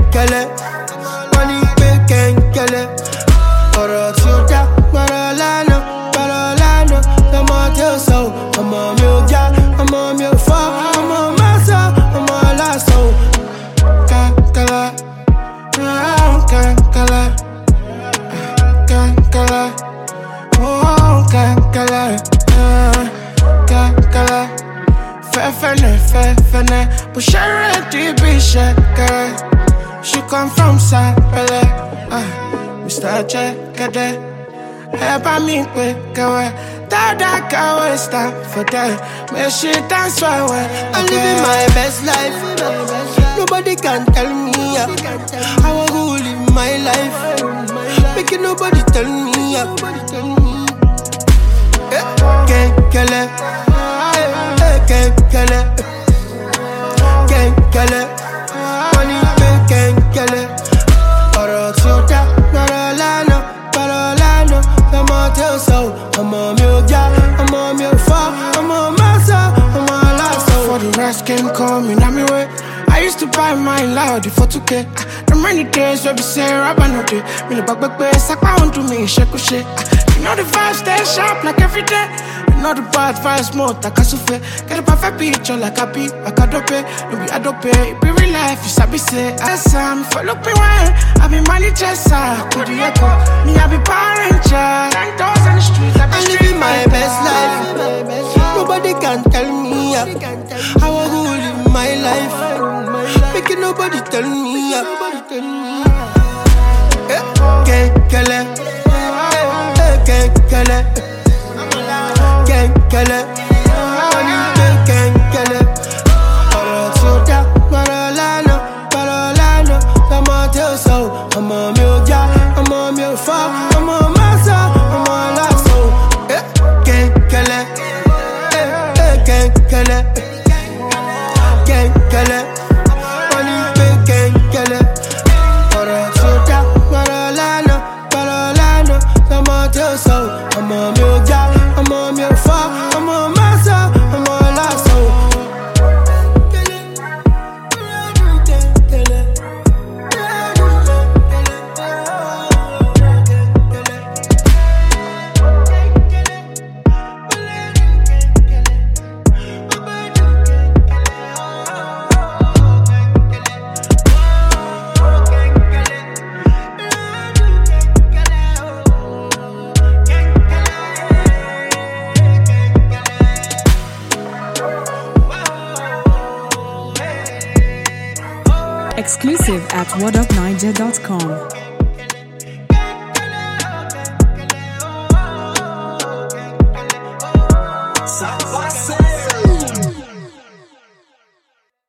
kele. Money pe kele. Ọ̀rọ̀ tí ó dá, gbọ́dọ̀ lánàá. Ọmọ tí ó sọ, ọmọ mi ò já, ọmọ mi ò fọ́, ọmọ máa sọ, ọmọ aláṣọ. Kankala, kankala, kankala, kankala, kankala. Fẹ́fẹ́nẹ́, bó ṣe rẹ̀ di bí ṣẹ̀kẹ̀rẹ̀. She come from Sapele, Mr. Jekede. Ẹ bá mi pé kẹwẹ́. Dada can't stop for that. Make she dance for well. I'm living my best life. Nobody can tell me how I go live my life. Making nobody tell me Kenkele, kenkele, kenkele. Money pe kenkele. Ọ̀rọ̀ tí ó dá, gbọ́dọ̀ lánàá. Ọmọ tí ó sọ, ọmọ mi ò já, ọmọ mi ò fọ́, ọmọ máa sọ, ọmọ aláṣọ. For the rest came coming on my way. I used to buy my loud for 2K. The many days where we say rubber no day. Me no back, sakpa on to me, shekuche. You know the vibes stay sharp like every day. You know the bad vibes more like a souffle. Get a perfect picture like a beat, like a dope. No be adope, it be real life, you sabi say. Sam, follow me well. I be manager, could you echo? Me, I be Power Ranger. 10,000 on the street, I'm living my best life. Nobody can tell me how I go live my life. Making nobody tell me Kenkele, kenkele, kenkele. Money pe kenkele. Ọ̀rọ̀ tí ó dá, gbọ́dọ̀ lánàá. Ọmọ tí ó sọ, ọmọ mi ò já, ọmọ mi ò fọ́, ọmọ máa sọ, ọmọ aláṣọ. Kenkele, kenkele, kenkele. Money pe kenkele. Ọ̀rọ̀ tí ó dá, gbọ́dọ̀ lánàá. Ọmọ tí ó sọ, ọmọ mi ò já, ọmọ mi ò fọ́, ọmọ máa sọ, ọmọ aláṣọ. Exclusive at whatupniger.com.